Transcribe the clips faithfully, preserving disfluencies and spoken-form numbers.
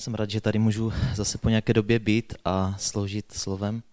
Jsem rád, že tady můžu zase po nějaké době být a sloužit slovem.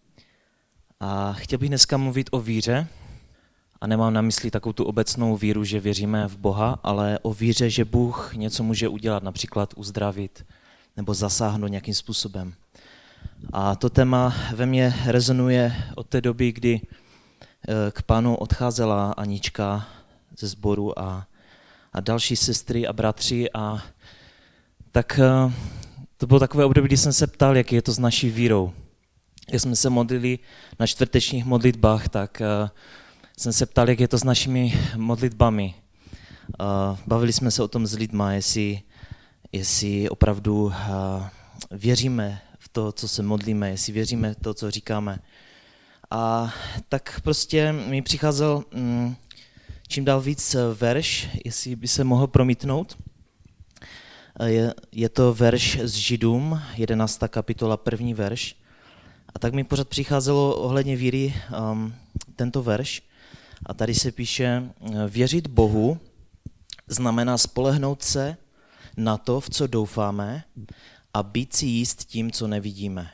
A chtěl bych dneska mluvit o víře. A nemám na mysli takovou tu obecnou víru, že věříme v Boha, ale o víře, že Bůh něco může udělat, například uzdravit nebo zasáhnout nějakým způsobem. A to téma ve mně rezonuje od té doby, kdy k Pánu odcházela Anička ze sboru a, a další sestry a bratři. A tak to bylo takové období, kdy jsem se ptal, jaký je to s naší vírou. Když jsme se modlili na čtvrtečních modlitbách, tak jsem se ptal, jak je to s našimi modlitbami. Bavili jsme se o tom s lidma, jestli, jestli opravdu věříme v to, co se modlíme, jestli věříme v to, co říkáme. A tak prostě mi přicházel čím dál víc verš, jestli by se mohl promítnout. Je, je to verš z Židům, jedenáctá kapitola, první verš. A tak mi pořád přicházelo ohledně víry um, tento verš. A tady se píše, věřit Bohu znamená spolehnout se na to, v co doufáme, a být si jist tím, co nevidíme.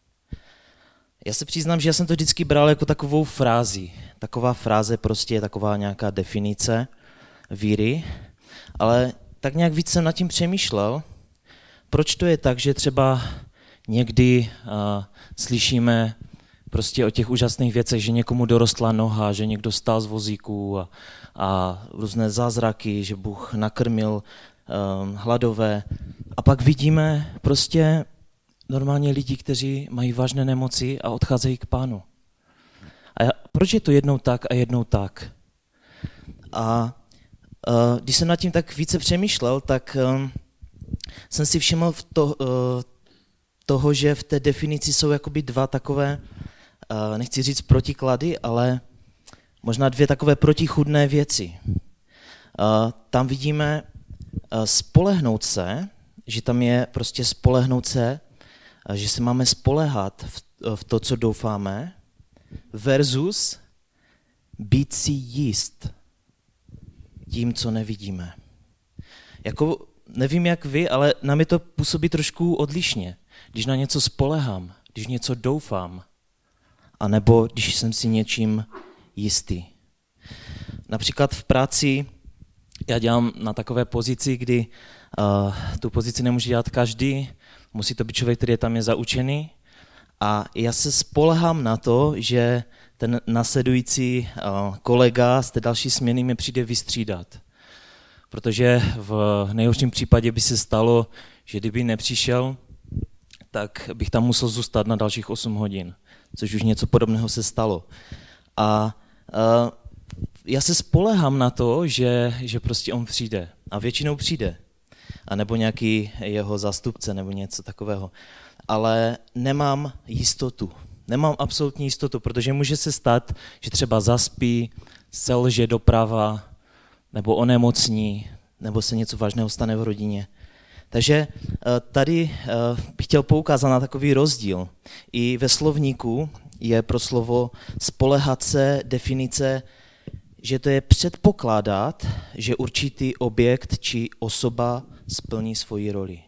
Já se přiznám, že já jsem to vždycky bral jako takovou frázi. Taková fráze prostě je taková nějaká definice víry, ale tak nějak víc jsem nad tím přemýšlel, proč to je tak, že třeba někdy uh, slyšíme prostě o těch úžasných věcech, že někomu dorostla noha, že někdo stál z vozíku a, a různé zázraky, že Bůh nakrmil um, hladové. A pak vidíme prostě normálně lidi, kteří mají vážné nemoci a odcházejí k Pánu. A já, proč je to jednou tak a jednou tak? A uh, když jsem nad tím tak více přemýšlel, tak um, jsem si všiml v to, uh, toho, že v té definici jsou jakoby dva takové, uh, nechci říct protiklady, ale možná dvě takové protichůdné věci. Uh, tam vidíme uh, spolehnout se, že tam je prostě spolehnout se, uh, že se máme spoléhat v, uh, v to, co doufáme, versus být si jist tím, co nevidíme. Jako, nevím jak vy, ale na mě to působí trošku odlišně. Když na něco spolehám, když něco doufám, anebo když jsem si něčím jistý. Například v práci já dělám na takové pozici, kdy uh, tu pozici nemůže dělat každý, musí to být člověk, který je tam je zaučený, a já se spolehám na to, že ten následující uh, kolega z té další směny mě přijde vystřídat. Protože v nejhorším případě by se stalo, že kdyby nepřišel, tak bych tam musel zůstat na dalších osm hodin, což už něco podobného se stalo. A uh, já se spolehám na to, že, že prostě on přijde. A většinou přijde. A nebo nějaký jeho zástupce, nebo něco takového. Ale nemám jistotu. Nemám absolutní jistotu, protože může se stát, že třeba zaspí, selže doprava, nebo onemocní, nebo se něco vážného stane v rodině. Takže tady bych chtěl poukázat na takový rozdíl. I ve slovníku je pro slovo spoléhat se definice, že to je předpokládat, že určitý objekt či osoba splní svoji roli.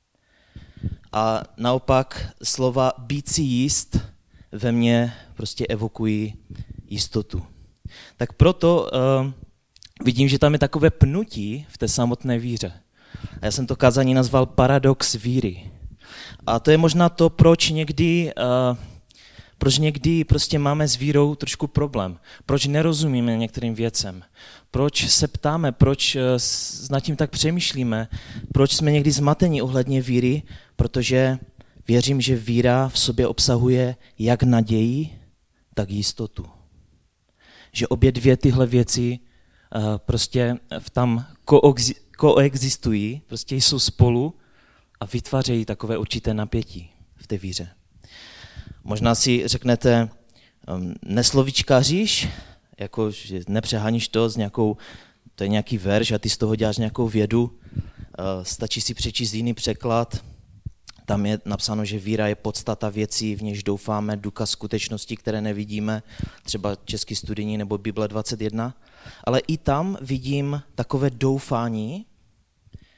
A naopak slova být si jist ve mně prostě evokují jistotu. Tak proto uh, vidím, že tam je takové pnutí v té samotné víře. A já jsem to kázání nazval paradox víry. A to je možná to, proč někdy, uh, proč někdy prostě máme s vírou trošku problém. Proč nerozumíme některým věcem. Proč se ptáme, proč uh, nad tím tak přemýšlíme, proč jsme někdy zmateni ohledně víry, protože věřím, že víra v sobě obsahuje jak naději, tak jistotu. Že obě dvě tyhle věci uh, prostě v tam koexi- koexistují, prostě jsou spolu a vytvářejí takové určité napětí v té víře. Možná si řeknete, um, neslovíčkaříš, jako že nepřeháníš to s nějakou, to je nějaký verš a ty z toho děláš nějakou vědu, uh, stačí si přečíst jiný překlad. Tam je napsáno, že víra je podstata věcí, v něž doufáme, důkaz skutečností, které nevidíme, třeba český studijní nebo Bible dvacet jedna. Ale i tam vidím takové doufání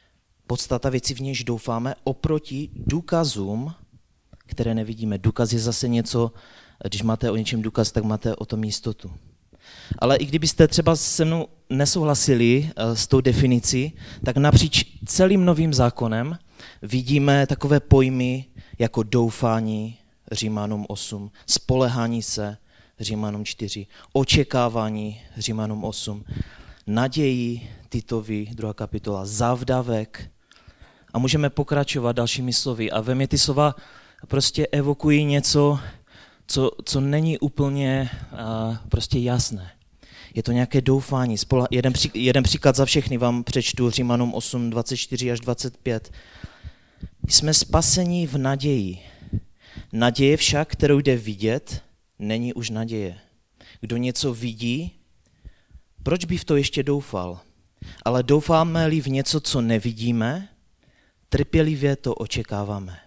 podstata věci, v nějž doufáme, oproti důkazům, které nevidíme. Důkaz je zase něco, když máte o něčem důkaz, tak máte o tom jistotu. Ale i kdybyste třeba se mnou nesouhlasili s tou definicí, tak napříč celým Novým zákonem vidíme takové pojmy jako doufání, Římanům osm, spolehání se, Římanům čtyři, očekávání, Římanům osm, naději, Titovi, druhá kapitola, závdavek. A můžeme pokračovat dalšími slovy. A ve mě ty slova prostě evokují něco, co, co není úplně uh, prostě jasné. Je to nějaké doufání. Spola- jeden, pří, jeden příklad za všechny vám přečtu, Římanům osm, dvacet čtyři až dvacet pět. Jsme spaseni v naději. Naděje však, kterou jde vidět, není už naděje. Kdo něco vidí, proč by v to ještě doufal? Ale doufáme-li v něco, co nevidíme, trpělivě to očekáváme.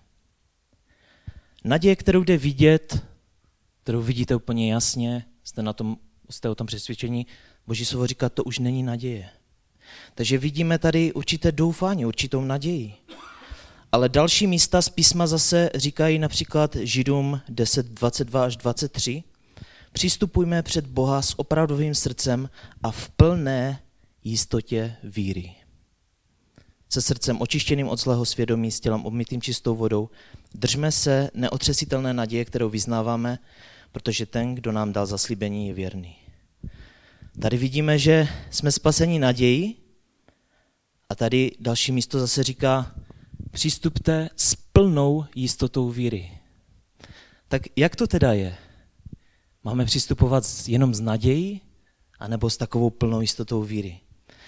Naděje, kterou jde vidět, kterou vidíte úplně jasně, jste, na tom, jste o tom přesvědčení, Boží slovo říká, to už není naděje. Takže vidíme tady určité doufání, určitou naději. Ale další místa z písma zase říkají například Židům deset, dvacet dva až dvacet tři. Přistupujme před Boha s opravdovým srdcem a v plné jistotě víry. Se srdcem očištěným od zlého svědomí, s tělem obmytým čistou vodou, držme se neotřesitelné naděje, kterou vyznáváme, protože ten, kdo nám dal zaslíbení, je věrný. Tady vidíme, že jsme spaseni naději a tady další místo zase říká, přistupte s plnou jistotou víry. Tak jak to teda je? Máme přistupovat jenom s nadějí, anebo s takovou plnou jistotou víry?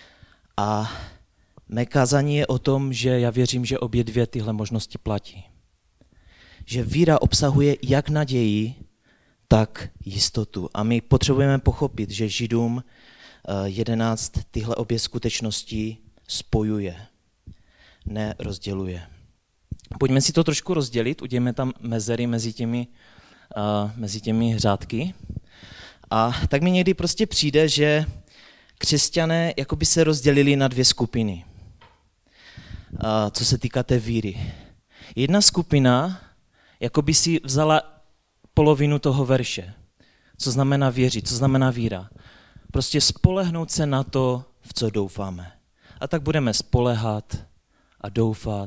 A mé kázání je o tom, že já věřím, že obě dvě tyhle možnosti platí. Že víra obsahuje jak naději, tak jistotu. A my potřebujeme pochopit, že Židům jedenáct tyhle obě skutečnosti spojuje, ne rozděluje. Pojďme si to trošku rozdělit, uděláme tam mezery mezi těmi, uh, mezi těmi řádky. A tak mi někdy prostě přijde, že křesťané jakoby se rozdělili na dvě skupiny, uh, co se týká té víry. Jedna skupina jakoby si vzala polovinu toho verše, co znamená věřit, co znamená víra. Prostě spolehnout se na to, v co doufáme. A tak budeme spolehat a doufat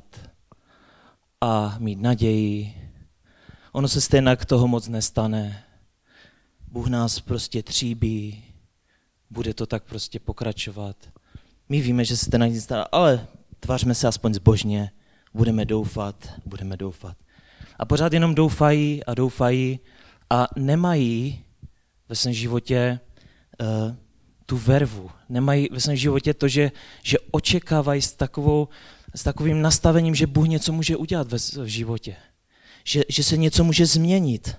a mít naději. Ono se stejně toho moc nestane. Bůh nás prostě tříbí, bude to tak prostě pokračovat. My víme, že se stejně nic nestane, ale tvářme se aspoň zbožně, budeme doufat, budeme doufat. A pořád jenom doufají a doufají a nemají ve svém životě uh, tu vervu. Nemají ve svém životě to, že, že očekávají s, takovou, s takovým nastavením, že Bůh něco může udělat ve, v životě. Že, že se něco může změnit.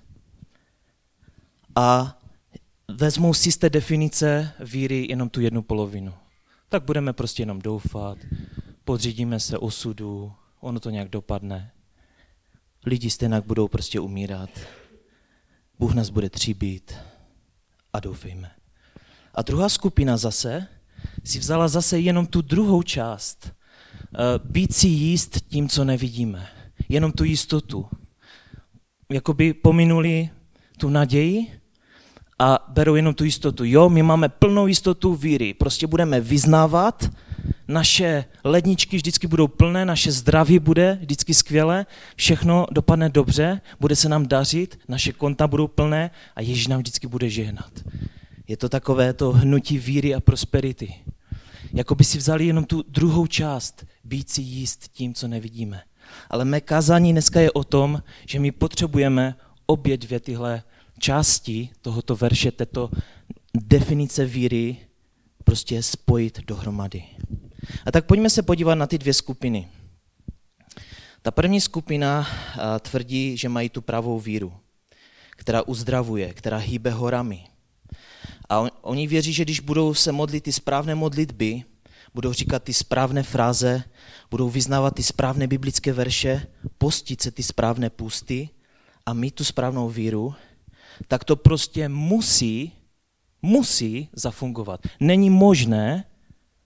A vezmou si z té definice víry jenom tu jednu polovinu. Tak budeme prostě jenom doufat, podřídíme se osudu, ono to nějak dopadne. Lidi stejně budou prostě umírat. Bůh nás bude tříbit a doufejme. A druhá skupina zase si vzala zase jenom tu druhou část. Být si jíst tím, co nevidíme. Jenom tu jistotu. Jakoby pominuli tu naději a berou jenom tu jistotu. Jo, my máme plnou jistotu víry. Prostě budeme vyznávat, naše ledničky vždycky budou plné, naše zdraví bude vždycky skvělé, všechno dopadne dobře, bude se nám dařit, naše konta budou plné a Ježíš nám vždycky bude žehnat. Je to takové to hnutí víry a prosperity. Jako by si vzali jenom tu druhou část, být si jíst tím, co nevidíme. Ale mé kázání dneska je o tom, že my potřebujeme obě dvě tyhle části tohoto verše, této definice víry prostě spojit dohromady. A tak pojďme se podívat na ty dvě skupiny. Ta první skupina tvrdí, že mají tu pravou víru, která uzdravuje, která hýbe horami. A on, oni věří, že když budou se modlit ty správné modlitby, budou říkat ty správné fráze, budou vyznávat ty správné biblické verše, postit se ty správné půsty a mít tu správnou víru, tak to prostě musí, musí zafungovat. Není možné,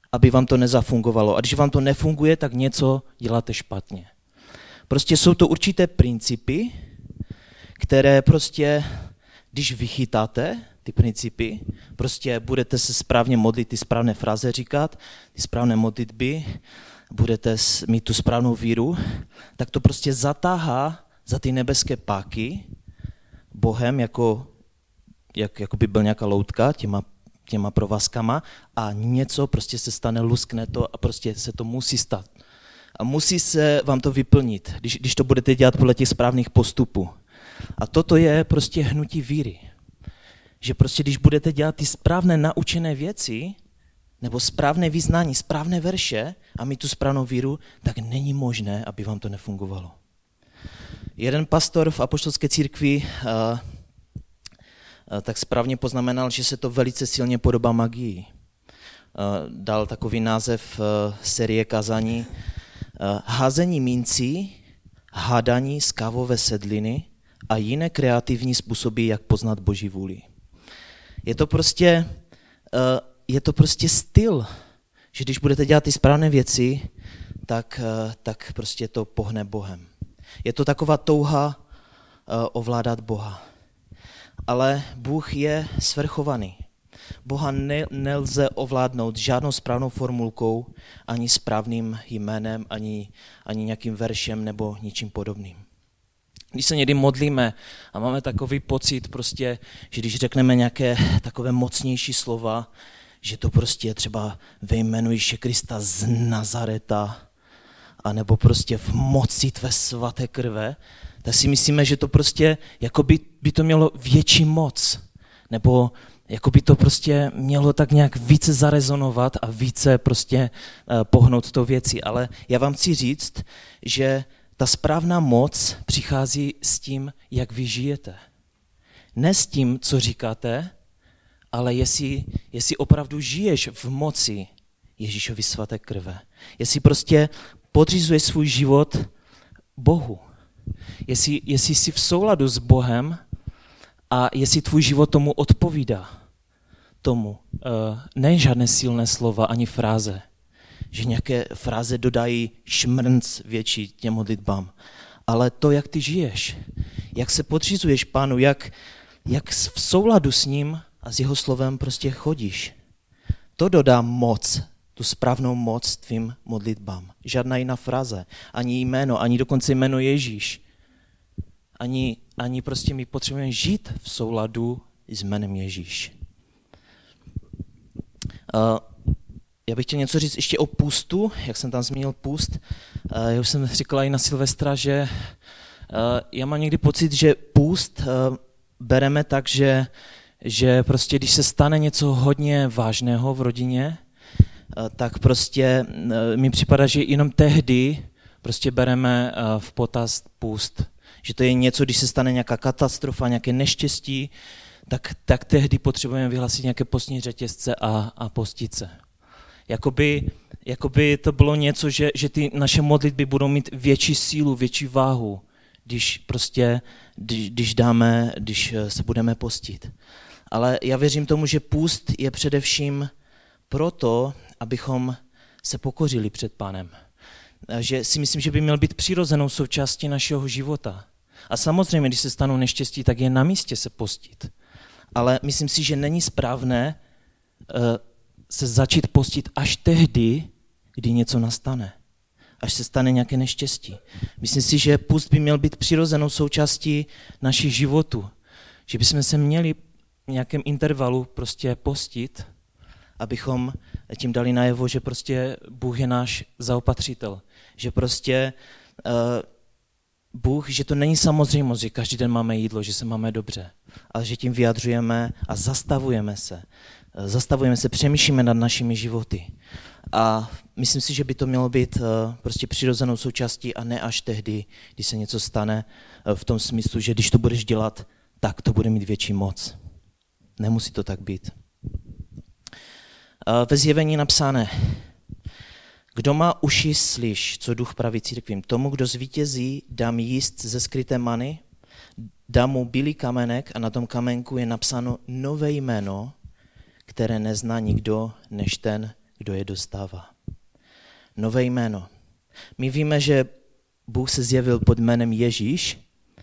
aby vám to nezafungovalo. A když vám to nefunguje, tak něco děláte špatně. Prostě jsou to určité principy, které prostě, když vychytáte ty principy, prostě budete se správně modlit, ty správné fráze říkat, ty správné modlitby, budete mít tu správnou víru, tak to prostě zatáhá za ty nebeské páky Bohem, jako, jak, jako by byl nějaká loutka těma, těma provazkama a něco prostě se stane, luskne to a prostě se to musí stát. A musí se vám to vyplnit, když, když to budete dělat podle těch správných postupů. A toto je prostě hnutí víry. Že prostě když budete dělat ty správné naučené věci, nebo správné vyznání, správné verše a mít tu správnou víru, tak není možné, aby vám to nefungovalo. Jeden pastor v apoštolské církvi uh, uh, tak správně poznamenal, že se to velice silně podobá magii. Uh, dal takový název uh, série kazání uh, Házení mincí, hádání z kávové sedliny a jiné kreativní způsoby, jak poznat Boží vůli. Je to prostě, uh, je to prostě styl, že když budete dělat ty správné věci, tak, uh, tak prostě to pohne Bohem. Je to taková touha uh, ovládat Boha. Ale Bůh je svrchovaný. Boha ne, nelze ovládnout žádnou správnou formulkou, ani správným jménem, ani, ani nějakým veršem nebo ničím podobným. Když se někdy modlíme a máme takový pocit, prostě, že když řekneme nějaké takové mocnější slova, že to prostě třeba ve jménu Ježíše Krista z Nazareta, anebo prostě v moci tvé svaté krve, tak si myslíme, že to prostě, jako by, by to mělo větší moc, nebo jako by to prostě mělo tak nějak více zarezonovat a více prostě uh, pohnout to věci. Ale já vám chci říct, že ta správná moc přichází s tím, jak vy žijete. Ne s tím, co říkáte, ale jestli, jestli opravdu žiješ v moci Ježíšovy svaté krve. Jestli prostě podřizuješ svůj život Bohu. Jestli, jestli jsi v souladu s Bohem a jestli tvůj život tomu odpovídá. Tomu. Ne žádné silné slova, ani fráze. Že nějaké fráze dodají šmrnc větší těm modlitbám. Ale to, jak ty žiješ, jak se podřizuješ Pánu, jak, jak v souladu s ním a s jeho slovem prostě chodíš. To dodá moc, tu správnou moc tvým modlitbám. Žádná jiná fráze, ani jméno, ani dokonce jméno Ježíš. Ani, ani prostě my potřebujeme žít v souladu s jménem Ježíš. Uh, Já bych chtěl něco říct ještě o půstu, jak jsem tam zmínil půst. Já už jsem říkala i na Silvestra, že já mám někdy pocit, že půst bereme tak, že, že prostě když se stane něco hodně vážného v rodině, tak prostě mi připadá, že jenom tehdy prostě bereme v potaz půst. Že to je něco, když se stane nějaká katastrofa, nějaké neštěstí, tak, tak tehdy potřebujeme vyhlásit nějaké postní řetězce a, a postit se. Jakoby, jakoby to bylo něco, že, že ty naše modlitby budou mít větší sílu, větší váhu, když prostě, když, když dáme, když se budeme postit. Ale já věřím tomu, že půst je především proto, abychom se pokořili před Pánem. Že si myslím, že by měl být přirozenou součástí našeho života. A samozřejmě, když se stanou neštěstí, tak je na místě se postit. Ale myslím si, že není správné uh, se začít postit až tehdy, kdy něco nastane. Až se stane nějaké neštěstí. Myslím si, že půst by měl být přirozenou součástí našich životů. Že bychom se měli v nějakém intervalu prostě postit, abychom tím dali najevo, že prostě Bůh je náš zaopatřitel. Že prostě uh, Bůh, že to není samozřejmost, že každý den máme jídlo, že se máme dobře, ale že tím vyjadřujeme a zastavujeme se. Zastavujeme se, přemýšlíme nad našimi životy. A myslím si, že by to mělo být prostě přirozenou součástí a ne až tehdy, když se něco stane v tom smyslu, že když to budeš dělat, tak to bude mít větší moc. Nemusí to tak být. Ve Zjevení napsané: Kdo má uši, slyš, co Duch praví církvím. Tomu, kdo zvítězí, dám jíst ze skryté many, dám mu bílý kamenek a na tom kamenku je napsáno nové jméno, které nezná nikdo než ten, kdo je dostává. Nové jméno. My víme, že Bůh se zjevil pod jménem Ježíš,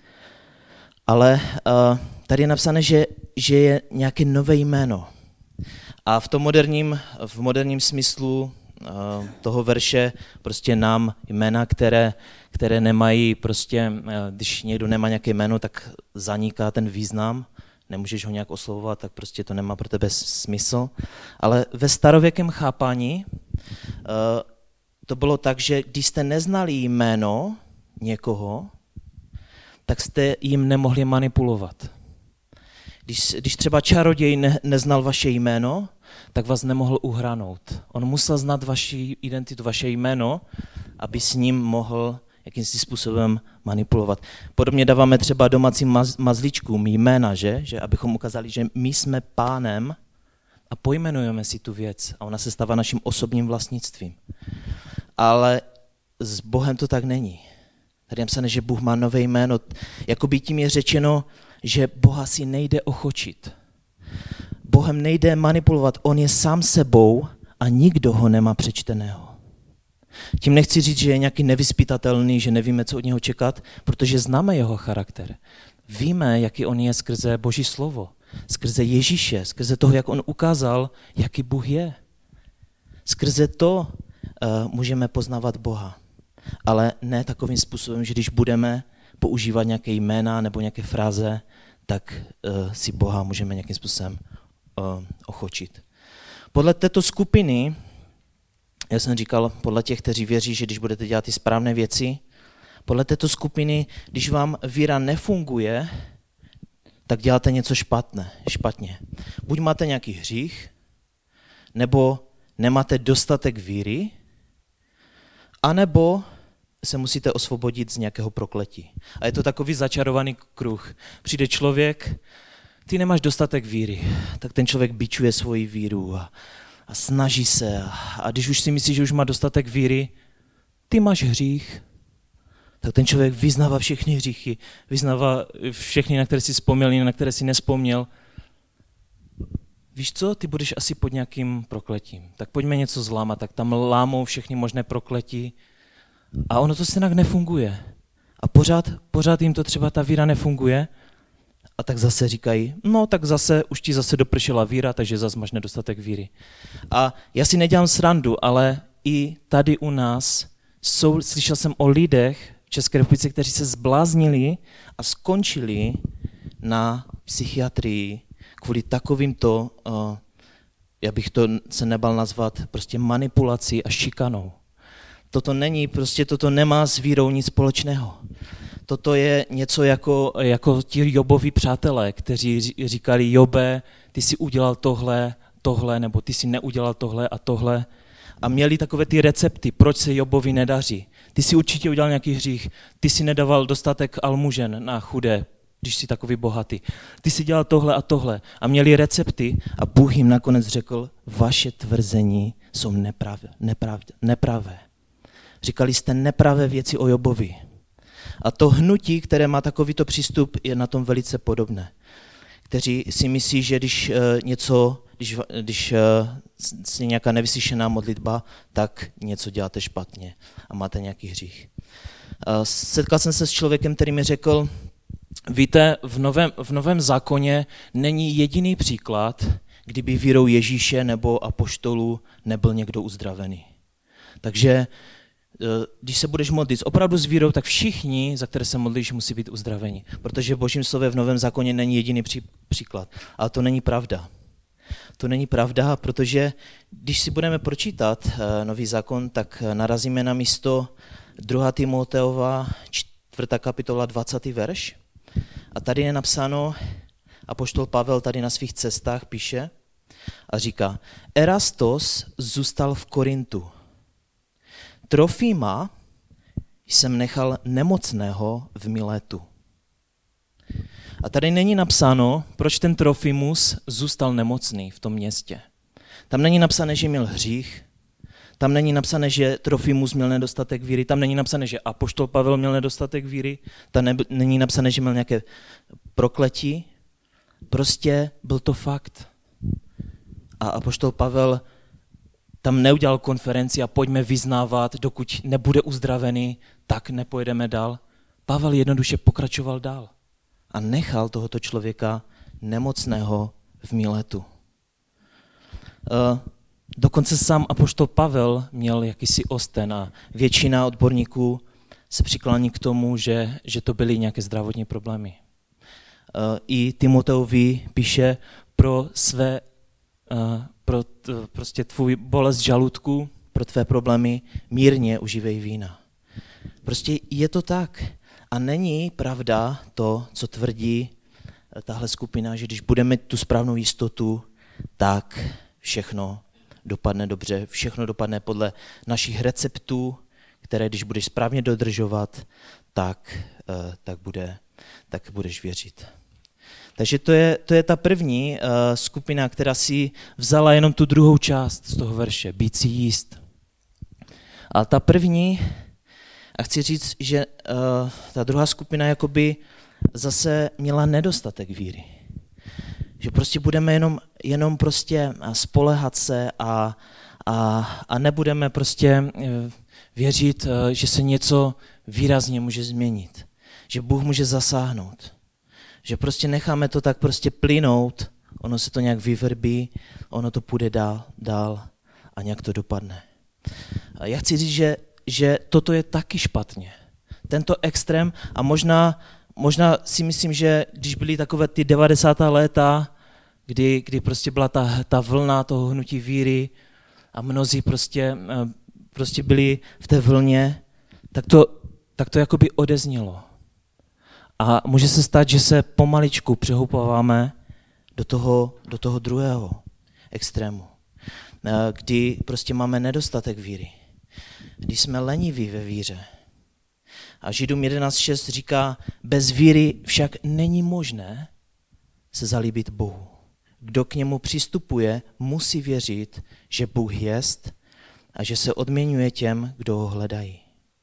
ale uh, tady je napsané, že, že je nějaké nové jméno. A v tom moderním, v moderním smyslu uh, toho verše prostě nám jména, které, které nemají, prostě, uh, když někdo nemá nějaké jméno, tak zaniká ten význam, nemůžeš ho nějak oslovovat, tak prostě to nemá pro tebe smysl. Ale ve starověkém chápání uh, to bylo tak, že když jste neznali jméno někoho, tak jste jim nemohli manipulovat. Když, když třeba čaroděj ne, neznal vaše jméno, tak vás nemohl uhranout. On musel znát vaši identitu, vaše jméno, aby s ním mohl jakýmsi způsobem manipulovat. Podobně dáváme třeba domácím maz, mazlíčkům jména, že? že? Abychom ukázali, že my jsme pánem a pojmenujeme si tu věc a ona se stává naším osobním vlastnictvím. Ale s Bohem to tak není. Tady je napsané, že Bůh má nové jméno. Jakoby tím je řečeno, že Boha si nejde ochočit. Bohem nejde manipulovat, on je sám sebou a nikdo ho nemá přečteného. Tím nechci říct, že je nějaký nevyzpytatelný, že nevíme, co od něho čekat, protože známe jeho charakter. Víme, jaký on je skrze Boží slovo, skrze Ježíše, skrze toho, jak on ukázal, jaký Bůh je. Skrze to uh, můžeme poznávat Boha. Ale ne takovým způsobem, že když budeme používat nějaké jména nebo nějaké fráze, tak uh, si Boha můžeme nějakým způsobem uh, ochočit. Podle této skupiny, já jsem říkal, podle těch, kteří věří, že když budete dělat ty správné věci, podle této skupiny, když vám víra nefunguje, tak děláte něco špatné, špatně. Buď máte nějaký hřích, nebo nemáte dostatek víry, anebo se musíte osvobodit z nějakého prokletí. A je to takový začarovaný kruh. Přijde člověk, ty nemáš dostatek víry, tak ten člověk bičuje svoji víru a, a snaží se. A, a když už si myslí, že už má dostatek víry, ty máš hřích, tak ten člověk vyznává všechny hříchy, vyznává všechny, na které si vzpomněl, na které si nespomněl. Víš co, ty budeš asi pod nějakým prokletím. Tak pojďme něco zlámat, tak tam lámou všechny možné prokletí. A ono to stejnak nefunguje. A pořád, pořád jim to třeba ta víra nefunguje. A tak zase říkají, no tak zase, už ti zase dopršela víra, takže zase máš nedostatek víry. A já si nedělám srandu, ale i tady u nás jsou, slyšel jsem o lidech v České republice, kteří se zbláznili a skončili na psychiatrii kvůli takovýmto, uh, já bych to se nebal nazvat, prostě manipulací a šikanou. Toto není, prostě toto nemá s vírou nic společného. Toto je něco jako, jako ti Jobovi přátelé, kteří říkali, Jobe, ty jsi udělal tohle, tohle, nebo ty jsi neudělal tohle a tohle. A měli takové ty recepty, proč se Jobovi nedaří. Ty jsi určitě udělal nějaký hřích, ty jsi nedával dostatek almužen na chudé, když jsi takový bohatý. Ty jsi dělal tohle a tohle. A měli recepty a Bůh jim nakonec řekl, vaše tvrzení jsou nepravé. nepravé, nepravé. Říkali jste nepravé věci o Jobovi. A to hnutí, které má takovýto přístup, je na tom velice podobné. Kteří si myslí, že když uh, něco, když, když uh, je nějaká nevyslyšená modlitba, tak něco děláte špatně a máte nějaký hřích. Uh, setkal jsem se s člověkem, který mi řekl, víte, v novém, v novém zákoně není jediný příklad, kdyby vírou Ježíše nebo apoštolů nebyl někdo uzdravený. Takže když se budeš modlit opravdu s vírou, tak všichni, za které se modlíš, musí být uzdraveni. Protože v Božím slově v Novém zákoně není jediný pří, příklad. Ale to není pravda. To není pravda, protože když si budeme pročítat uh, Nový zákon, tak narazíme na místo druhá Timoteova, čtvrtá kapitola, dvacátý verš. A tady je napsáno, apoštol Pavel tady na svých cestách píše a říká, Erastos zůstal v Korintu. Trofima jsem nechal nemocného v Miletu. A tady není napsáno, proč ten Trofimus zůstal nemocný v tom městě. Tam není napsané, že měl hřích, tam není napsané, že Trofimus měl nedostatek víry, tam není napsané, že apoštol Pavel měl nedostatek víry, tam ne, není napsané, že měl nějaké prokletí. Prostě byl to fakt. A apoštol Pavel tam neudělal konferenci a pojďme vyznávat, dokud nebude uzdravený, tak nepojedeme dál. Pavel jednoduše pokračoval dál a nechal tohoto člověka nemocného v Miletu. Dokonce sám apoštol Pavel měl jakýsi osten a většina odborníků se přiklání k tomu, že, že to byly nějaké zdravotní problémy. I Timoteovi píše pro své, pro prostě tvůj bolest žaludku, pro tvé problémy, mírně užívej vína. Prostě je to tak. A není pravda to, co tvrdí tahle skupina, že když budeme mít tu správnou jistotu, tak všechno dopadne dobře, všechno dopadne podle našich receptů, které když budeš správně dodržovat, tak, tak, bude, tak budeš věřit. Takže to je, to je ta první uh, skupina, která si vzala jenom tu druhou část z toho verše, být si jíst. A ta první, a chci říct, že uh, ta druhá skupina jakoby zase měla nedostatek víry. Že prostě budeme jenom, jenom prostě spoléhat se a, a, a nebudeme prostě věřit, že se něco výrazně může změnit. Že Bůh může zasáhnout. Že prostě necháme to tak prostě plynout, ono se to nějak vyvrbí, ono to půjde dál, dál a nějak to dopadne. A já chci říct, že, že toto je taky špatně. Tento extrém a možná Možná si myslím, že když byly takové ty devadesátá léta, kdy, kdy prostě byla ta, ta vlna toho hnutí víry a mnozí prostě, prostě byli v té vlně, tak to, tak to jakoby odeznělo. A může se stát, že se pomaličku přehoupováme do toho, do toho druhého extrému, kdy prostě máme nedostatek víry, kdy jsme leniví ve víře. A Židům jedenáct šest říká, bez víry však není možné se zalíbit Bohu. Kdo k němu přistupuje, musí věřit, že Bůh jest a že se odměňuje těm, kdo ho hledají.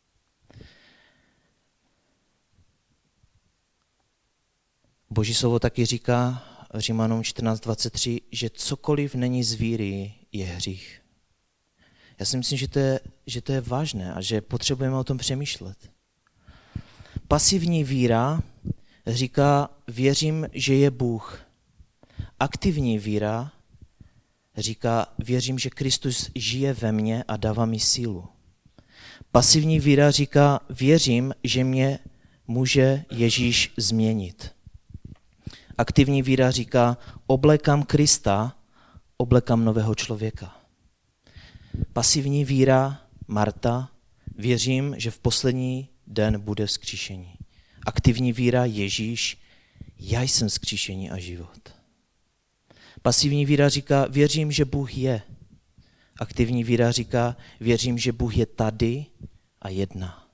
Boží slovo taky říká Římanům čtrnáct dvacet tři, že cokoliv není z víry, je hřích. Já si myslím, že to je, že to je vážné a že potřebujeme o tom přemýšlet. Pasivní víra říká, věřím, že je Bůh. Aktivní víra říká, věřím, že Kristus žije ve mně a dává mi sílu. Pasivní víra říká, věřím, že mě může Ježíš změnit. Aktivní víra říká, oblekám Krista, oblekám nového člověka. Pasivní víra, Marta, věřím, že v poslední den bude vzkříšení. Aktivní víra, Ježíš, já jsem vzkříšení a život. Pasivní víra říká, věřím, že Bůh je. Aktivní víra říká, věřím, že Bůh je tady a jedná.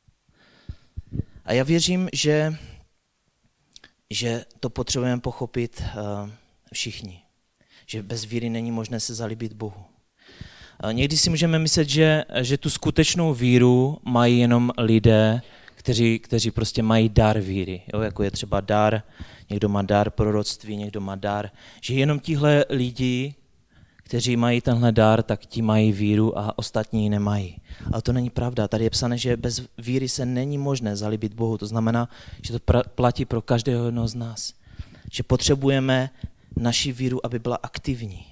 A já věřím, že, že to potřebujeme pochopit uh, všichni. Že bez víry není možné se zalíbit Bohu. Uh, někdy si můžeme myslet, že, že tu skutečnou víru mají jenom lidé, kteří, kteří prostě mají dar víry. Jo, jako je třeba dar, někdo má dar proroctví, někdo má dar. Že jenom tihle lidi, kteří mají tenhle dar, tak ti mají víru a ostatní ji nemají. Ale to není pravda. Tady je psané, že bez víry se není možné zalíbit Bohu. To znamená, že to platí pro každého jednoho z nás. Že potřebujeme naši víru, aby byla aktivní.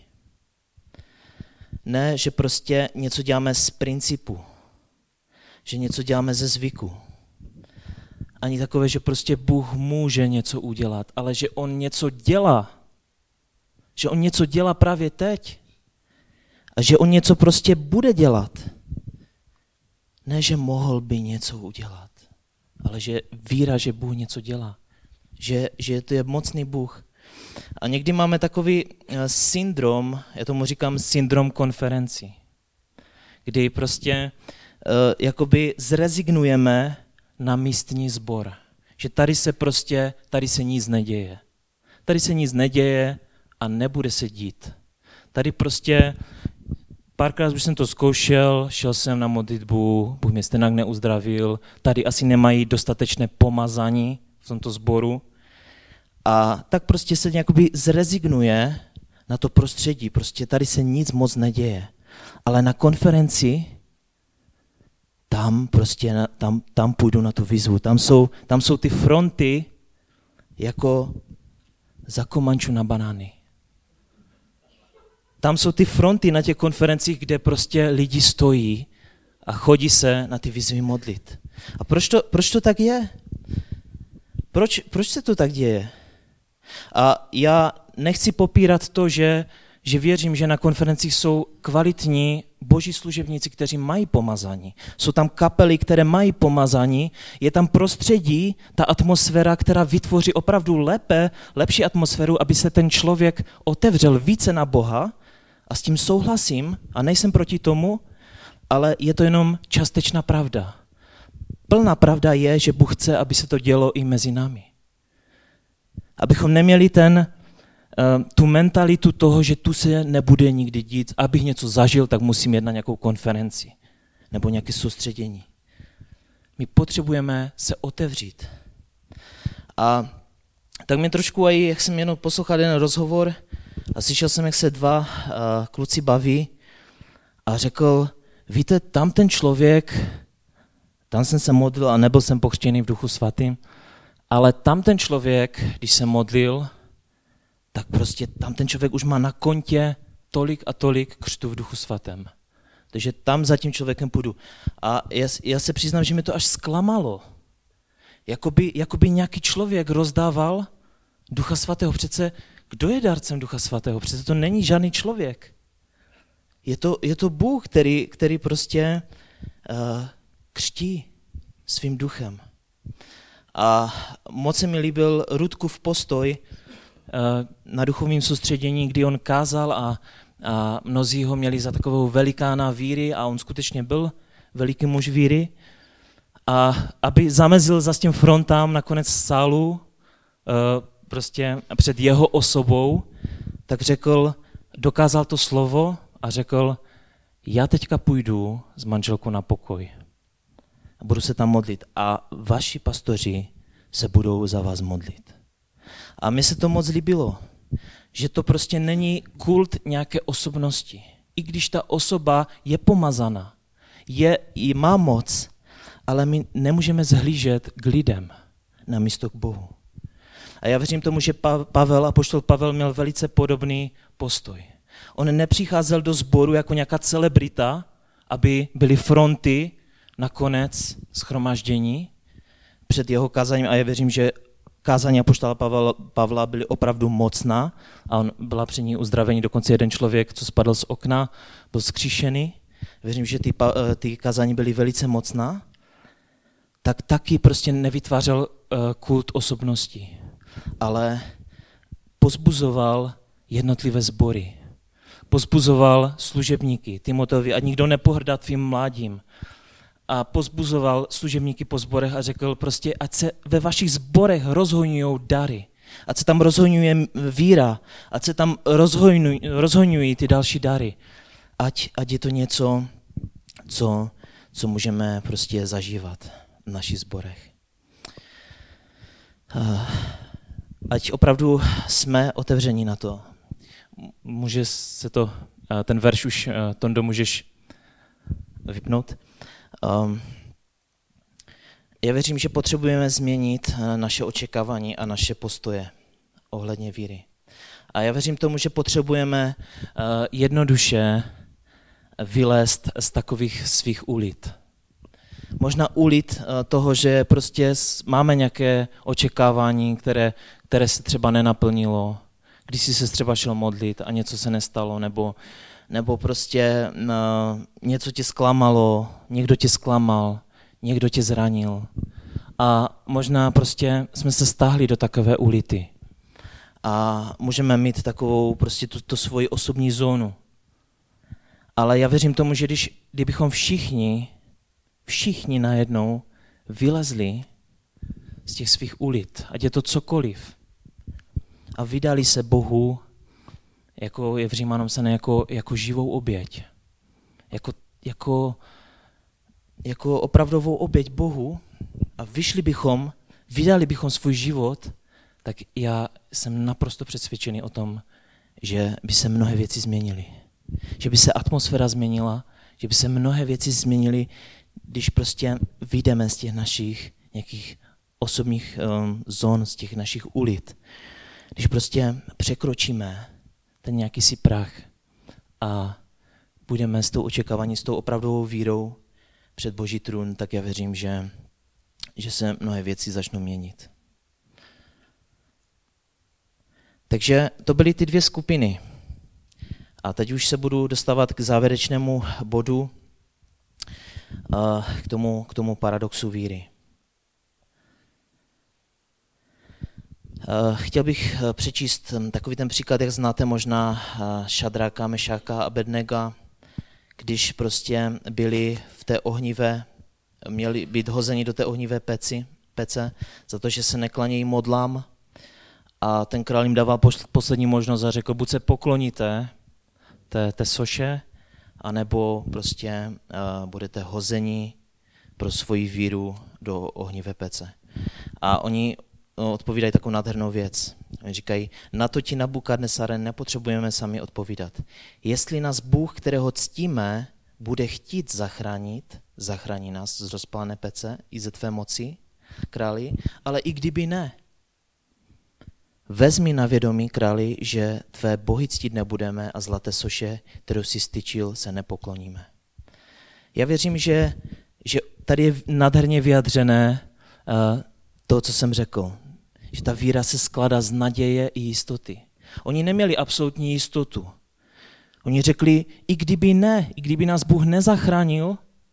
Ne, že prostě něco děláme z principu. Že něco děláme ze zvyku. Ani takové, že prostě Bůh může něco udělat, ale že on něco dělá. Že on něco dělá právě teď. A že on něco prostě bude dělat. Ne, že mohl by něco udělat, ale že víra, že Bůh něco dělá. Že, že to je mocný Bůh. A někdy máme takový syndrom, já tomu říkám syndrom konferencí, kdy prostě uh, jakoby zrezignujeme na místní sbor. Že tady se prostě, tady se nic neděje. Tady se nic neděje a nebude se dít. Tady prostě, párkrát už jsem to zkoušel, šel jsem na modlitbu, Bůh mě stejně neuzdravil, tady asi nemají dostatečné pomazání v tomto sboru. A tak prostě se nějakoby zrezignuje na to prostředí, prostě tady se nic moc neděje. Ale na konferenci tam prostě, na, tam, tam půjdu na tu výzvu. Tam jsou, tam jsou ty fronty jako za Komančů na banány. Tam jsou ty fronty na těch konferencích, kde prostě lidi stojí a chodí se na ty výzvy modlit. A proč to, proč to tak je? Proč, proč se to tak děje? A já nechci popírat to, že, že věřím, že na konferencích jsou kvalitní boží služebníci, kteří mají pomazání. Jsou tam kapely, které mají pomazání, je tam prostředí, ta atmosféra, která vytvoří opravdu lépe, lepší atmosféru, aby se ten člověk otevřel více na Boha, a s tím souhlasím a nejsem proti tomu, ale je to jenom částečná pravda. Plná pravda je, že Bůh chce, aby se to dělo i mezi námi. Abychom neměli ten, tu mentalitu toho, že tu se nebude nikdy dít. Abych něco zažil, tak musím jít na nějakou konferenci nebo nějaké soustředění. My potřebujeme se otevřít. A tak mě trošku, aj, jak jsem jenom poslouchal jeden rozhovor a slyšel jsem, jak se dva uh, kluci baví a řekl, víte, tam ten člověk, tam jsem se modlil a nebyl jsem pokřtěný v Duchu Svatým, ale tam ten člověk, když se modlil, tak prostě tam ten člověk už má na kontě tolik a tolik křtů v Duchu Svatém. Takže tam za tím člověkem půjdu. A já, já se přiznám, že mi to až zklamalo. Jakoby, jakoby nějaký člověk rozdával Ducha Svatého. Přece kdo je dárcem Ducha Svatého? Přece to není žádný člověk. Je to, je to Bůh, který, který prostě uh, křtí svým duchem. A moc se mi líbil Rudkův postoj uh, na duchovním soustředění, kdy on kázal a, a mnozí ho měli za takového velikána víry a on skutečně byl veliký muž víry. A aby zamezil za těm frontám na konec sálu, uh, prostě před jeho osobou, tak řekl, dokázal to slovo a řekl, já teďka půjdu s manželkou na pokoj a budu se tam modlit a vaši pastoři se budou za vás modlit. A mně se to moc líbilo, že to prostě není kult nějaké osobnosti. I když ta osoba je pomazaná, je, má moc, ale my nemůžeme zhlížet k lidem namísto k Bohu. A já věřím tomu, že Pavel, apoštol Pavel měl velice podobný postoj. On nepřicházel do sboru jako nějaká celebrita, aby byly fronty na konec shromáždění před jeho kázáním. A já věřím, že kázání apoštola Pavla, Pavla byly opravdu mocná a on byla při ní uzdravení. Dokonce jeden člověk, co spadl z okna, byl zkříšený. Věřím, že ty, ty kázání byly velice mocná. Tak taky prostě nevytvářel kult osobnosti, ale pozbuzoval jednotlivé sbory. Pozbuzoval služebníky Timoteovi, ať nikdo nepohrdá tvým mládím. A pozbuzoval služebníky po sborech a řekl prostě, ať se ve vašich sborech rozhojňují dary. Ať se tam rozhojňuje víra, ať se tam rozhojňují, rozhojňují ty další dary. Ať, ať je to něco, co, co můžeme prostě zažívat v našich sborech. Ať opravdu jsme otevření na to. Může se to, ten verš už, Tondo, můžeš vypnout. Um, já věřím, že potřebujeme změnit naše očekávání a naše postoje ohledně víry. A já věřím tomu, že potřebujeme uh, jednoduše vylézt z takových svých ulit. Možná ulit uh, toho, že prostě máme nějaké očekávání, které, které se třeba nenaplnilo, když jsi se třeba šel modlit a něco se nestalo, nebo nebo prostě no, něco tě zklamalo, někdo tě zklamal, někdo tě zranil. A možná prostě jsme se stáhli do takové ulity. A můžeme mít takovou prostě tu, tu svoji osobní zónu. Ale já věřím tomu, že když, kdybychom všichni, všichni najednou vylezli z těch svých ulit, ať je to cokoliv, a vydali se Bohu, jako je v Římanům se jako, jako živou oběť. Jako, jako, jako opravdovou oběť Bohu a vyšli bychom, vydali bychom svůj život, tak já jsem naprosto přesvědčený o tom, že by se mnohé věci změnily. že by se atmosféra změnila, že by se mnohé věci změnily, když prostě vyjdeme z těch našich nějakých osobních um, zón, z těch našich ulic. Když prostě překročíme ten nějaký si prach a budeme s tou očekávání, s tou opravdovou vírou před Boží trůn, tak já věřím, že, že se mnohé věci začnou měnit. Takže to byly ty dvě skupiny. A teď už se budu dostávat k závěrečnému bodu, k tomu, k tomu paradoxu víry. Chtěl bych přečíst takový ten příklad, jak znáte možná Šadráka, Mešáka a Abednega, když prostě byli v té ohnivé, měli být hozeni do té ohnivé peci, pece, za to, že se neklanějí modlám. A ten král jim dával poslední možnost a řekl, buď se pokloníte té, té soše, anebo prostě uh, budete hozeni pro svoji víru do ohnivé pece. A oni odpovídají takovou nádhernou věc. Oni říkají, na to ti Nabukadnesare nepotřebujeme sami odpovídat. Jestli nás Bůh, kterého ctíme, bude chtít zachránit, zachrání nás z rozpálené pece i ze tvé moci, králi, ale i kdyby ne. Vezmi na vědomí, králi, že tvé bohy ctít nebudeme a zlaté soše, kterou si styčil, se nepokloníme. Já věřím, že, že tady je nádherně vyjadřené uh, to, co jsem řekl. Že ta víra se skládá z naděje i jistoty. Oni neměli absolutní jistotu. Oni řekli, i kdyby ne, i kdyby nás Bůh nezachránil,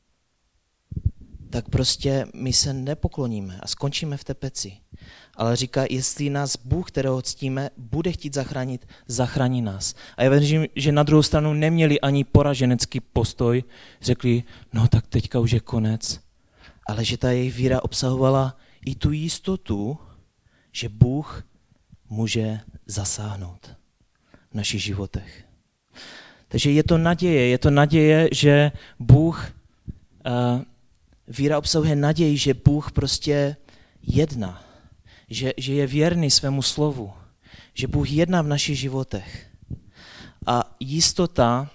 tak prostě my se nepokloníme a skončíme v té peci. Ale říká, jestli nás Bůh, kterého ctíme, bude chtít zachránit, zachrání nás. A já věřím, že na druhou stranu neměli ani poraženecký postoj, řekli, no tak teďka už je konec. Ale že ta jejich víra obsahovala i tu jistotu, že Bůh může zasáhnout v našich životech. Takže je to naděje, je to naděje, že Bůh, uh, víra obsahuje naději, že Bůh prostě jedná, že, že je věrný svému slovu, že Bůh jedná v našich životech. A jistota,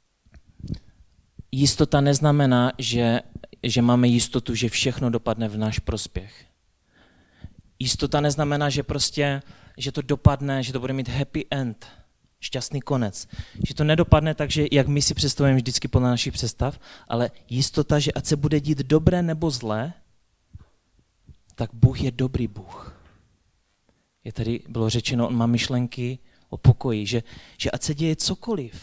jistota neznamená, že, že máme jistotu, že všechno dopadne v náš prospěch. Jistota neznamená, že prostě, že to dopadne, že to bude mít happy end, šťastný konec. Že to nedopadne tak, že jak my si představujeme vždycky podle našich představ, ale jistota, že ať se bude dít dobré nebo zlé, tak Bůh je dobrý Bůh. Je tady bylo řečeno, on má myšlenky o pokoji, že, že ať se děje cokoliv.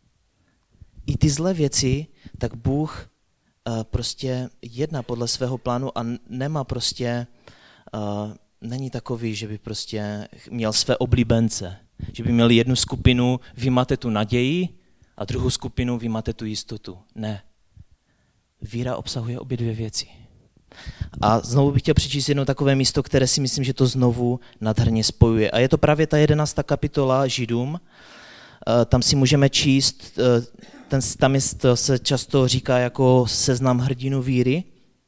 I ty zlé věci, tak Bůh uh, prostě jedná podle svého plánu a nemá prostě, uh, není takový, že by prostě měl své oblíbence. Že by měl jednu skupinu, vy máte tu naději a druhou skupinu, vy máte tu jistotu. Ne. Víra obsahuje obě dvě věci. A znovu bych chtěl přečíst jedno takové místo, které si myslím, že to znovu nádherně spojuje. A je to právě ta jedenáctá kapitola Židům. Tam si můžeme číst, ten, tam je, to se často říká jako seznam hrdinů víry.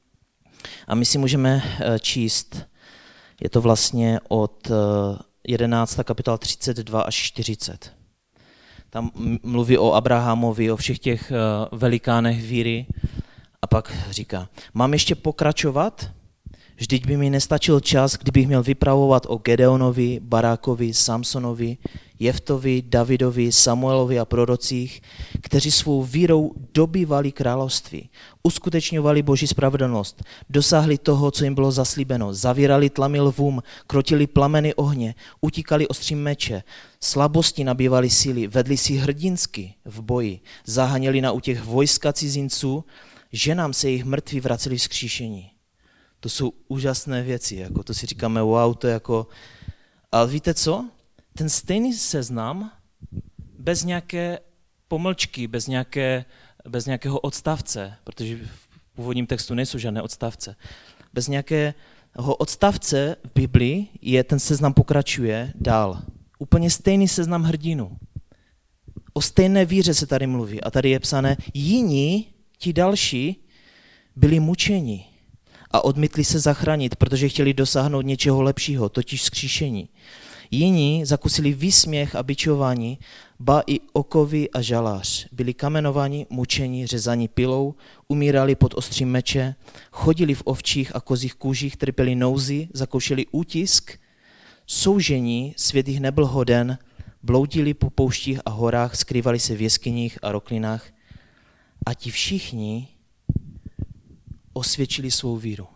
A my si můžeme číst, je to vlastně od jedenáctá kapitola třicet dva až čtyřicet. Tam mluví o Abrahamovi, o všech těch velikánech víry. A pak říká, mám ještě pokračovat? Vždyť by mi nestačil čas, kdybych měl vypravovat o Gedeonovi, Barákovi, Samsonovi, Jeftovi, Davidovi, Samuelovi a prorocích, kteří svou vírou dobývali království, uskutečňovali Boží spravedlnost, dosáhli toho, co jim bylo zaslíbeno, zavírali tlamy lvům, krotili plameny ohně, utíkali ostřím meče, slabosti nabývali síly, vedli si hrdinsky v boji, zahaněli na útěch vojska cizinců, ženám se jejich mrtví vraceli vzkříšení. To jsou úžasné věci, jako to si říkáme, wow, to je jako... Ale víte co? Ten stejný seznam, bez nějaké pomlčky, bez, nějaké, bez nějakého odstavce, protože v původním textu nejsou žádné odstavce, bez nějakého odstavce v Biblii je ten seznam pokračuje dál. Úplně stejný seznam hrdinů. O stejné víře se tady mluví a tady je psané, jiní, ti další, byli mučeni a odmítli se zachránit, protože chtěli dosáhnout něčeho lepšího, totiž vzkříšení. Jiní zakusili výsměch a bičování, ba i okovy a žalář. Byli kamenovaní, mučeni, řezani pilou, umírali pod ostřím meče, chodili v ovčích a kozích kůžích, trpěli nouzi, zakoušeli útisk, soužení, svět jich nebyl hoden, bloudili po pouštích a horách, skrývali se v jeskyních a roklinách a ti všichni osvědčili svou víru.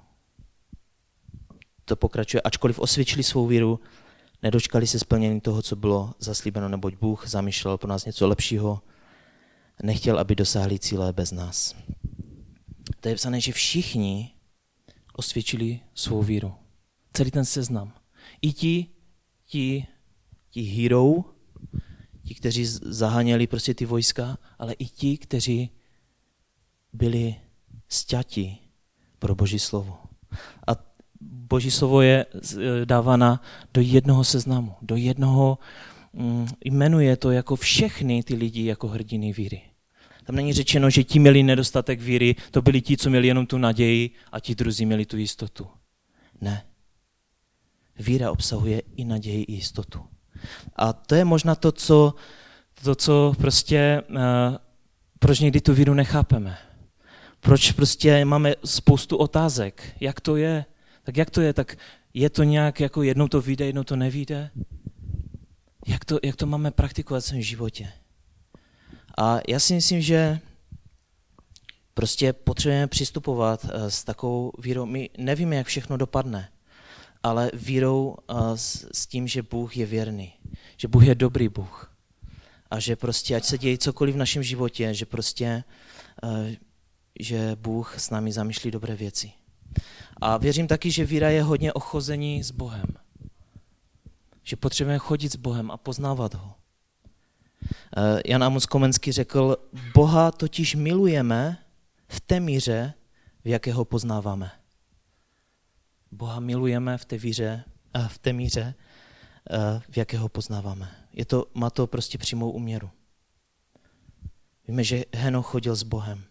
To pokračuje, ačkoliv osvědčili svou víru, nedočkali se splnění toho, co bylo zaslíbeno, neboť Bůh zamýšlel pro nás něco lepšího, nechtěl, aby dosáhli cíle bez nás. To je psané, že všichni osvědčili svou víru. Celý ten seznam. I ti, ti, ti hero, ti, kteří zaháněli prostě ty vojska, ale i ti, kteří byli sťati pro Boží slovo. A Boží slovo je dávána do jednoho seznamu, do jednoho, mm, jmenuje to jako všechny ty lidi jako hrdiny víry. Tam není řečeno, že ti měli nedostatek víry, to byli ti, co měli jenom tu naději a ti druzí měli tu jistotu. Ne. Víra obsahuje i naději, i jistotu. A to je možná to, co, to, co prostě, uh, proč někdy tu víru nechápeme. Proč prostě máme spoustu otázek, jak to je, tak jak to je, tak je to nějak, jako jednou to vyjde, jednou to nevyjde? Jak to, jak to máme praktikovat v svém životě? A já si myslím, že prostě potřebujeme přistupovat s takovou vírou. My nevíme, jak všechno dopadne, ale vírou s, s tím, že Bůh je věrný, že Bůh je dobrý Bůh a že prostě, ať se děje cokoliv v našem životě, že prostě, že Bůh s námi zamýšlí dobré věci. A věřím taky, že víra je hodně o chození s Bohem. Že potřebujeme chodit s Bohem a poznávat ho. Jan Amos Komenský řekl, Boha totiž milujeme v té míře, v jaké ho poznáváme. Boha milujeme v té, víře, v té míře, v jaké ho poznáváme. Je to, má to prostě přímou úměru. Víme, že Henoch chodil s Bohem.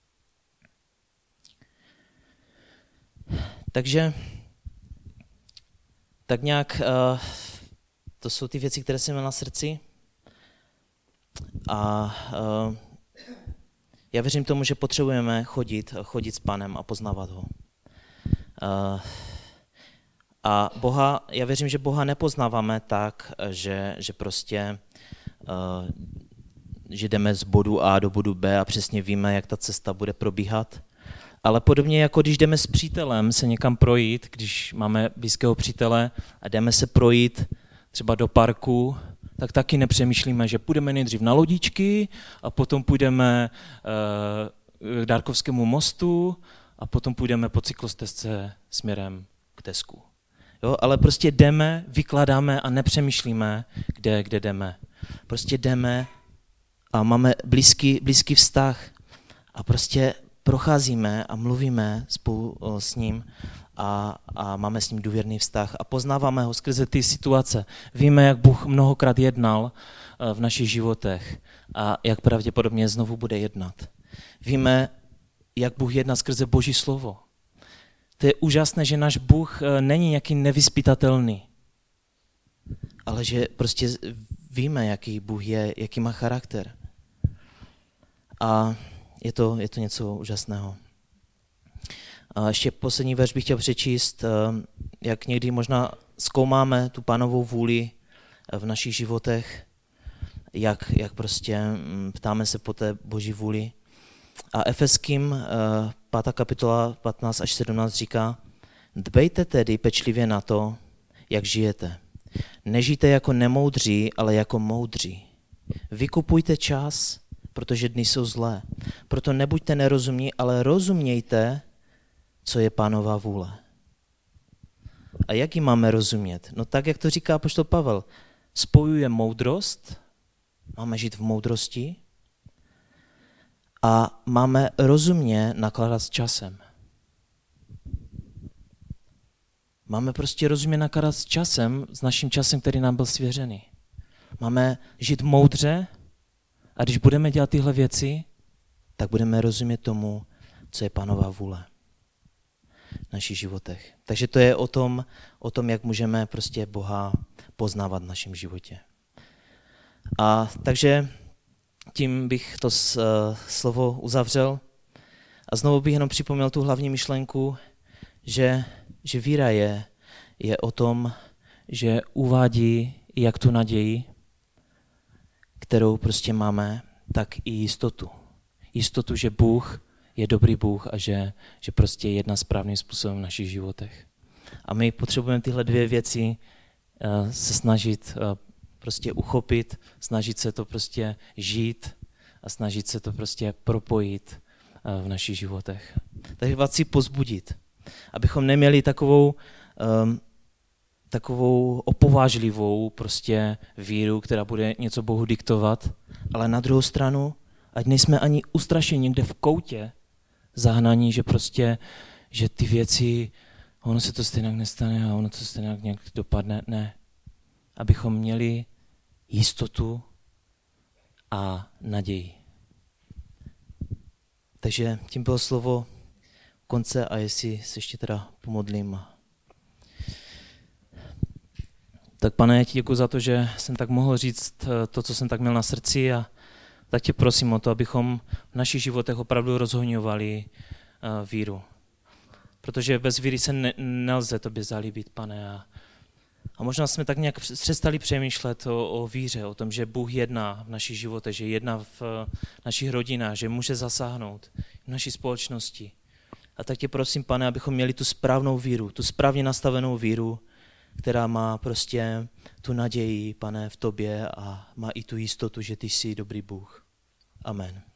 Takže tak nějak uh, to jsou ty věci, které jsem měl na srdci. A uh, já věřím tomu, že potřebujeme chodit, chodit s Pánem a poznávat ho. Uh, a Boha, já věřím, že Boha nepoznáváme tak, že, že prostě uh, že jdeme z bodu A do bodu B a přesně víme, jak ta cesta bude probíhat. Ale podobně jako když jdeme s přítelem se někam projít, když máme blízkého přítele a jdeme se projít třeba do parku, tak taky nepřemýšlíme, že půjdeme nejdřív na lodičky a potom půjdeme k Dárkovskému mostu a potom půjdeme po cyklostezce směrem k Tesku. Jo, ale prostě jdeme, vykládáme a nepřemýšlíme, kde, kde jdeme. Prostě jdeme a máme blízký, blízký vztah a prostě procházíme a mluvíme spolu s ním a, a máme s ním důvěrný vztah a poznáváme ho skrze ty situace. Víme, jak Bůh mnohokrát jednal v našich životech a jak pravděpodobně znovu bude jednat. Víme, jak Bůh jedná skrze Boží slovo. To je úžasné, že náš Bůh není nějaký nevyzpytatelný, ale že prostě víme, jaký Bůh je, jaký má charakter. A je to, je to něco úžasného. A ještě poslední verš bych chtěl přečíst, jak někdy možná zkoumáme tu Pánovou vůli v našich životech, jak, jak prostě ptáme se po té Boží vůli. A Efeským pátá kapitola patnáct až sedmnáct říká, dbejte tedy pečlivě na to, jak žijete. Nežijte jako nemoudří, ale jako moudří. Vykupujte čas, protože dny jsou zlé. Proto nebuďte nerozumní, ale rozumějte, co je Pánova vůle. A jak ji máme rozumět? No tak, jak to říká apoštol Pavel, spojuje moudrost, máme žít v moudrosti a máme rozumně nakládat s časem. Máme prostě rozumně nakládat s časem, s naším časem, který nám byl svěřený. Máme žít moudře a když budeme dělat tyhle věci, tak budeme rozumět tomu, co je Pánova vůle v našich životech. Takže to je o tom, o tom, jak můžeme prostě Boha poznávat v našem životě. A takže tím bych to slovo uzavřel a znovu bych jenom připomněl tu hlavní myšlenku, že, že víra je, je o tom, že uvádí jak tu naději, kterou prostě máme, tak i jistotu. Jistotu, že Bůh je dobrý Bůh a že, že prostě jedná správným způsobem v našich životech. A my potřebujeme tyhle dvě věci uh, se snažit uh, prostě uchopit, snažit se to prostě žít a snažit se to prostě propojit uh, v našich životech. Takže vás chci pozbudit, abychom neměli takovou, um, takovou opovážlivou prostě víru, která bude něco Bohu diktovat, ale na druhou stranu, ať nejsme ani ustrašeni někde v koutě, zahnaní, že prostě, že ty věci, ono se to stejně nestane a ono to stejně nějak dopadne. Ne. Abychom měli jistotu a naději. Takže tím bylo slovo konce a jestli se ještě teda pomodlím. Tak pane, já ti děkuji za to, že jsem tak mohl říct to, co jsem tak měl na srdci a tak tě prosím o to, abychom v našich životech opravdu rozhoňovali uh, víru. Protože bez víry se ne, nelze tobě zalíbit, pane. A, a možná jsme tak nějak přestali přemýšlet o, o víře, o tom, že Bůh jedná v našich životech, že jedná v uh, našich rodinách, že může zasáhnout v naší společnosti. A tak tě prosím, pane, abychom měli tu správnou víru, tu správně nastavenou víru, která má prostě tu naději, pane, v tobě a má i tu jistotu, že ty jsi dobrý Bůh. Amen.